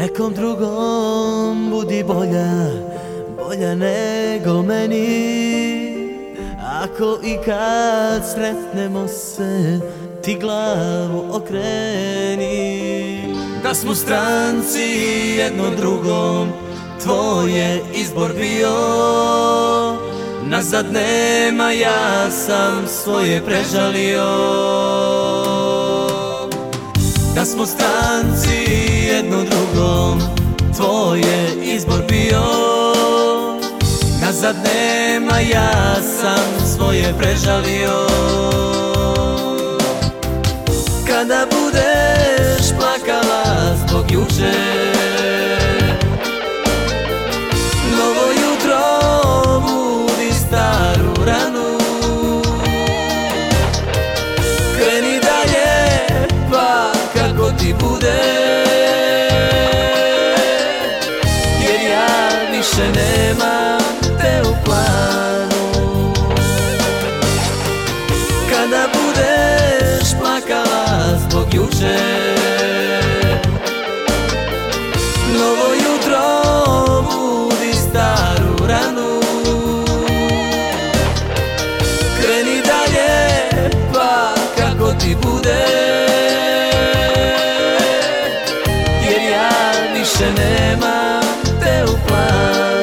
Nekom drugom budi bolja, bolja nego meni. Ako i kad sretnemo se, ti glavu okreni. Da smo stranci jedno drugom, tvoj je izbor bio. Nazad nema, ja sam svoje prežalio. Da smo stranci jedno drugom, tvoj je izbor bio. Nazad nema, ja sam svoje prežalio. Kada budeš plakala zbog juče, novo jutro budi staru ranu. Kreni dalje, pa kako ti bude, jer ja više nemam te u planu. Kada budeš plakala zbog juče, novo jutro budi staru ranu. Kreni dalje, pa kako ti bude, jer ja više nemam te u planu.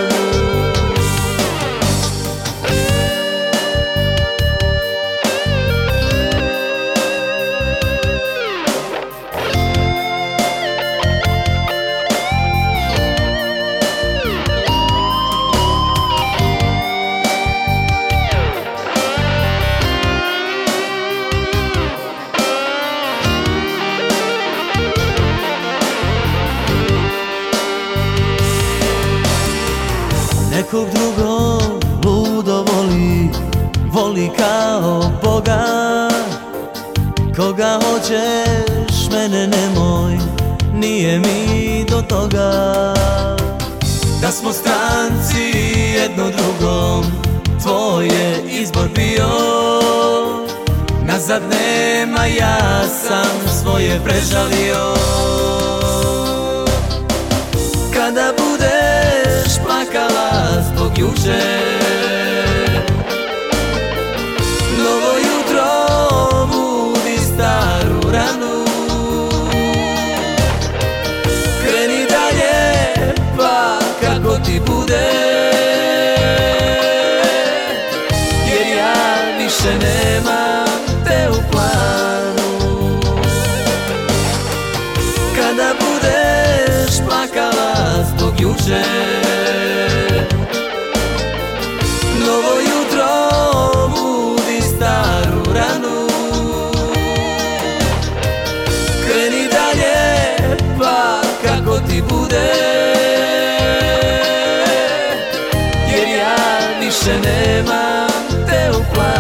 Nekog drugog ludo voli, voli kao Boga. Koga hoćeš, mene nemoj, nije mi do toga. Da smo stranci jedno drugom, tvoj je izbor bio. Nazad nema, ja sam svoje prežalio. Kada budeš plakala zbog juče, novo jutro budi staru ranu. Kreni dalje, pa kako ti bude, jer ja više nemam te u planu. Kada budeš plakala zbog juče, novo jutro budi staru ranu. Kreni dalje, pa kako ti bude, jer ja više nemam te u planu.